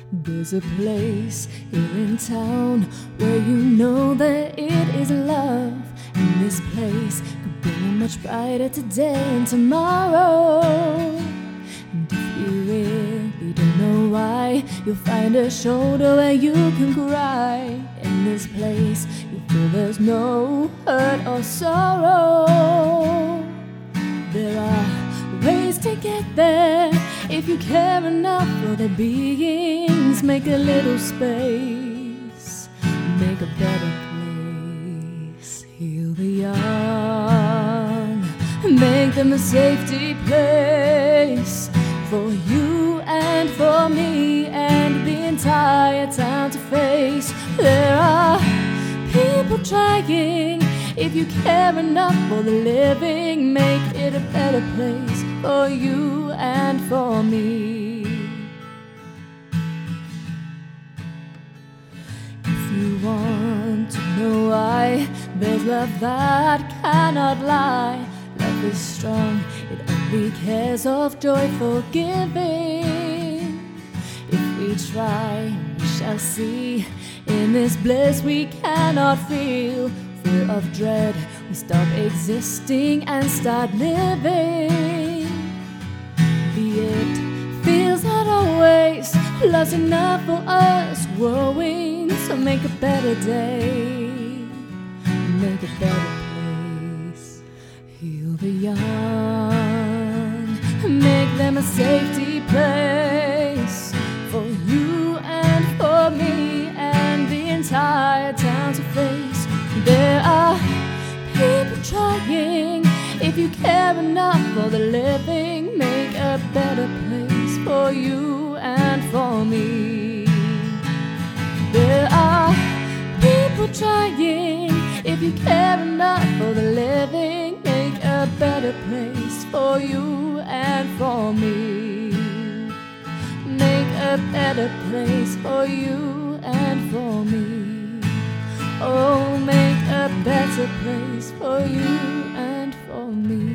There's a place here in town where you know that it is love, and this place could bring you much brighter today and tomorrow. And if you really don't know why, you'll find a shoulder where you can cry. In this place, you feel there's no hurt or sorrow. There are ways to get there if you care enough for their beings. Make a little space, make a better place. Heal the young, make them a safety place for you and for me and the entire town to face. There are people trying. If you care enough for the living, make it a better place for you and for me. If you want to know why, there's love that cannot lie. Love is strong, it only cares of joyful giving. If we try, we shall see. In this bliss we cannot feel fear of dread, we stop existing and start living. Be it feels not always love's enough for us, growing. So make a better day, make a better place. Heal the young, make them a safety place for you and for me and the entire town to face. There are people trying. If you care enough for the living, make a better place for you and for me. There are people trying. If you care enough for the living, make a better place for you and for me. Make a better place for you and for me. Oh, make a better place for you and for me.